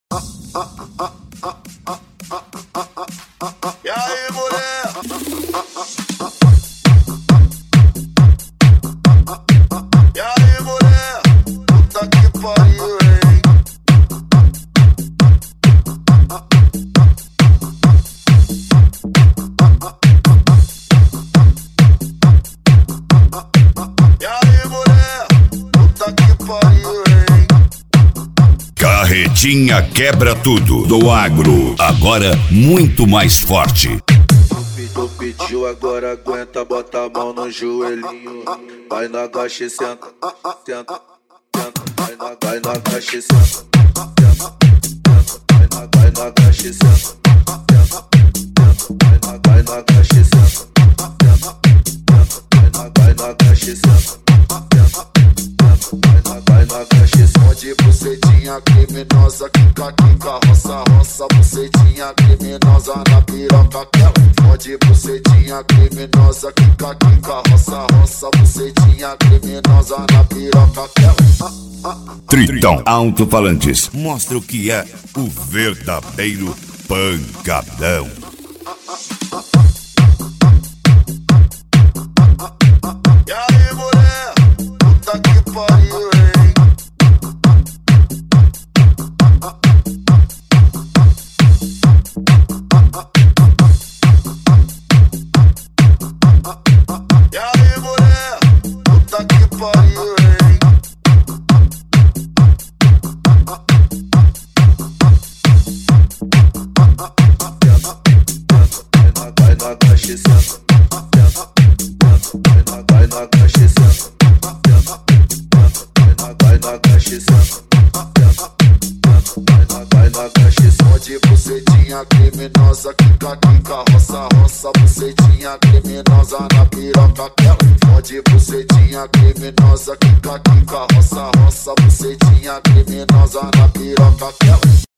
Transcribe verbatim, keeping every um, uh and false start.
E aí, mulher? E aí, mulher? Puta que pariu, hein? E aí, mulher? Puta que pariu, hein? Carretinha quebra tudo do agro, agora muito mais forte. Tu pediu, agora aguenta, bota a mão no joelhinho. Vai na agacha e senta, senta, senta. Vai na, vai na agacha e senta, senta, senta. Vai na, vai na agacha e senta, senta, senta. Vai na, vai na agacha e senta, senta, senta. Vai na, vai na agacha e senta, senta, senta. Vai na, vai na agacha e senta. De bucetinha criminosa, quica, quica, roça, roça, bucetinha criminosa na piroca, quer. Fode bucetinha criminosa, quica, quica, roça, roça, bucetinha criminosa na piroca, quer. Tritão Alto-Falantes mostra o que é o verdadeiro pancadão. E aí, mulher? Puta que pariu, hein? E aí, mulher? Puta que pariu, hein? Vai na agacha e senta, senta, senta. Vai na, vai na agacha e senta, senta, senta. Vai na, vai na agacha e senta, senta, senta. Vai na, vai na agacha e senta. Fode bucetinha criminosa, quica, quica, roça, roça, bucetinha criminosa na piroca, quer. Fode bucetinha criminosa, quica, quica, roça, roça, bucetinha criminosa na piroca, quer.